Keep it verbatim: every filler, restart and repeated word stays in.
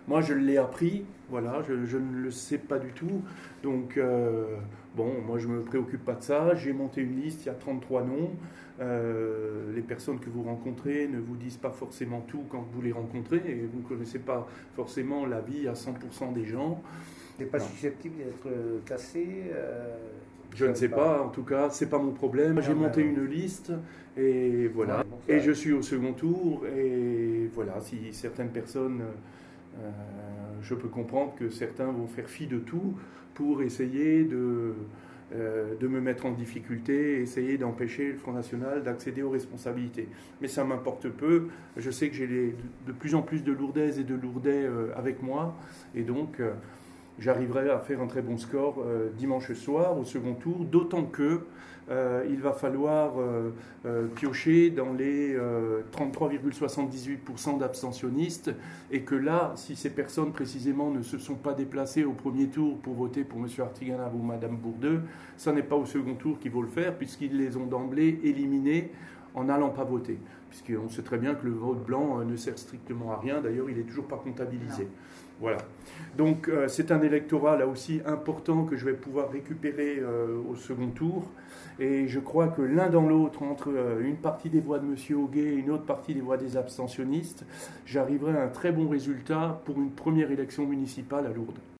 Moi, je l'ai appris, voilà, je, je ne le sais pas du tout. Donc, euh, bon, moi, je ne me préoccupe pas de ça. J'ai monté une liste, il y a trente-trois noms. Euh, les personnes que vous rencontrez ne vous disent pas forcément tout quand vous les rencontrez et vous ne connaissez pas forcément la vie à cent pour cent des gens. C'est pas Non. susceptible d'être cassé, euh, Je ne sais pas, en tout cas, c'est pas mon problème. J'ai Non, mais monté alors. une liste et Ouais, voilà. bon, ça- Et je suis au second tour et voilà, si certaines personnes, euh, je peux comprendre que certains vont faire fi de tout pour essayer de, euh, de me mettre en difficulté, essayer d'empêcher le Front National d'accéder aux responsabilités. Mais ça m'importe peu. Je sais que j'ai les- de plus en plus de Lourdaises et de Lourdais euh, avec moi et donc euh, j'arriverai à faire un très bon score euh, dimanche soir au second tour, d'autant que euh, il va falloir euh, euh, piocher dans les euh, trente-trois virgule soixante-dix-huit pour cent d'abstentionnistes et que là, si ces personnes précisément ne se sont pas déplacées au premier tour pour voter pour M. Artiganov ou Mme Bourdeux, ça n'est pas au second tour qu'il faut le faire puisqu'ils les ont d'emblée éliminés en n'allant pas voter. Puisqu'on sait très bien que le vote blanc euh, ne sert strictement à rien, d'ailleurs il n'est toujours pas comptabilisé. Non. Voilà. Donc euh, c'est un électorat là aussi important que je vais pouvoir récupérer euh, au second tour. Et je crois que l'un dans l'autre, entre euh, une partie des voix de M. Hoguet et une autre partie des voix des abstentionnistes, j'arriverai à un très bon résultat pour une première élection municipale à Lourdes.